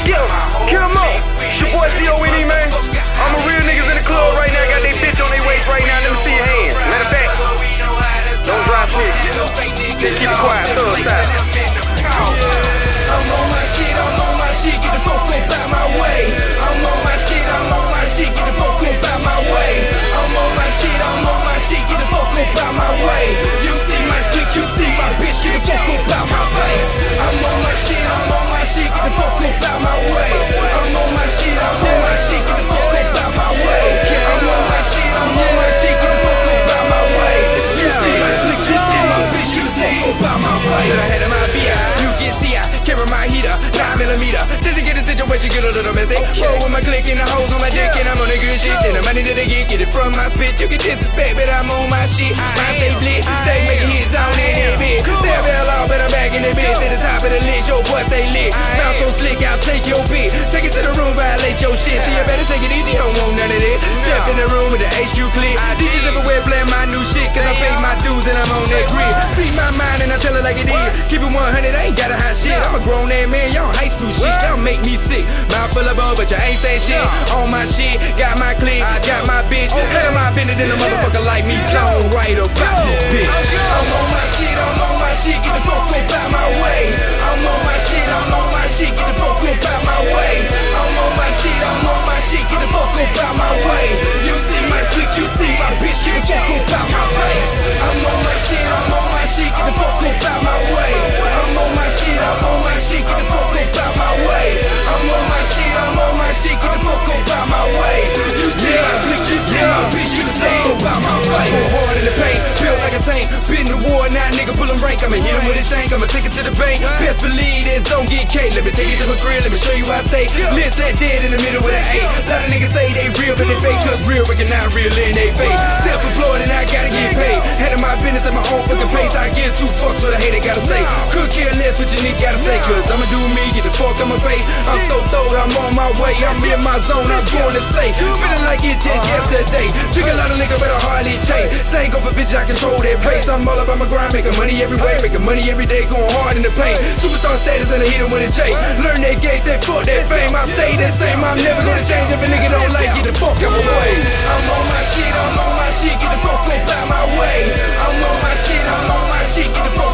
Let's get 'em. Kill 'em all. It's your boy C.O.N.E, man. I'm a real niggas in the club right now. Got they bitch on their waist right now. Let me see your hands. Matter of fact, don't dry snitch. Just keep it quiet. Thug style. I'm on my shit, get the fuck up out my way. I'm on my shit, get the fuck up out my way. I'm on my shit, get the fuck up out my way. You see my click, you see my bitch, get the fuck up out my face. I'm on my shit, get the fuck up out my way. I'm on my shit, get the fuck up out my way. I'm on my shit, get the fuck up out my way. You see my click, you see my bitch, get the fuck up out my face. Ahead of my beer, you can see I carry my heater, 9mm. Just to get the situation get a little messy. Roll with my click and the hoes on my dick, and I'm on the good shit. Then the money that they get it from my spit. You can disrespect, but I'm on my shit. Mine stay lit, stay making hits on in that bitch. Say I fell off, but I'm back in the bitch. At the top of the list, your boy stay lit. Mouth so slick, I'll take your bit. Take it to the room, violate your shit. So you better take it easy, don't want none of this. Step in the room with the HQ click. DJs everywhere playing my new shit, cause I pay my dues and I'm on that grid. Speak my mind and I tell it like it is. Keep it 100, I ain't got a hot shit. I'm a grown ass man, y'all high school shit. Y'all make me sick. Mouth full of bug, but you ain't saying shit. On my shit, got my click, got my bitch. Handle my business, then a motherfucker like me song right about this bitch. I'm on my shit, get the fuck up out my way. I'm on my shit, get the fuck up out my way. I'm on my shit, get the fuck up out my way. You see my click, you see my bitch, get the fuck up out my face. I'm on my shit, get the fuck up out my way. I'm on my shit, get the fuck up out my way. I'm on my shit, get the fuck up out my way. You see my click, you see my bitch, get the fuck up out my face. Go hard in the paint, built like a tank. Been in the war, now nigga pull 'em rank. I'ma hit 'em with a shank, I'ma take it to the bank. Best believe that zone get K. Let me take it to my grill, let me show you how I stay. List that dead in the middle with an A. Lot of niggas say they real, but they fake. Cause real recognize real in they fake. Self-employed and I gotta get paid. Handle my business at my own fucking pace. I give 2 fucks what a hater gotta say. Could care less what you need gotta say. Cause I'ma do me, get the fuck on my face. I'm so throwed, I'm on my way. I'm in my zone, I'm going to stay. Feeling like it just yesterday. Drink a lot of liquor, but I hardly chase. Same go for bitches, I control that pace. I'm all about my grind, making money every way. Making money every day, going hard in the paint. Superstar status and a hitter with a J. Learn that gay, say fuck that fame. I stay the same, I'm never gonna change. If a nigga don't like, get the fuck out my way. I'm on my shit, get the fuck up out my way. I'm on my shit, get the fuck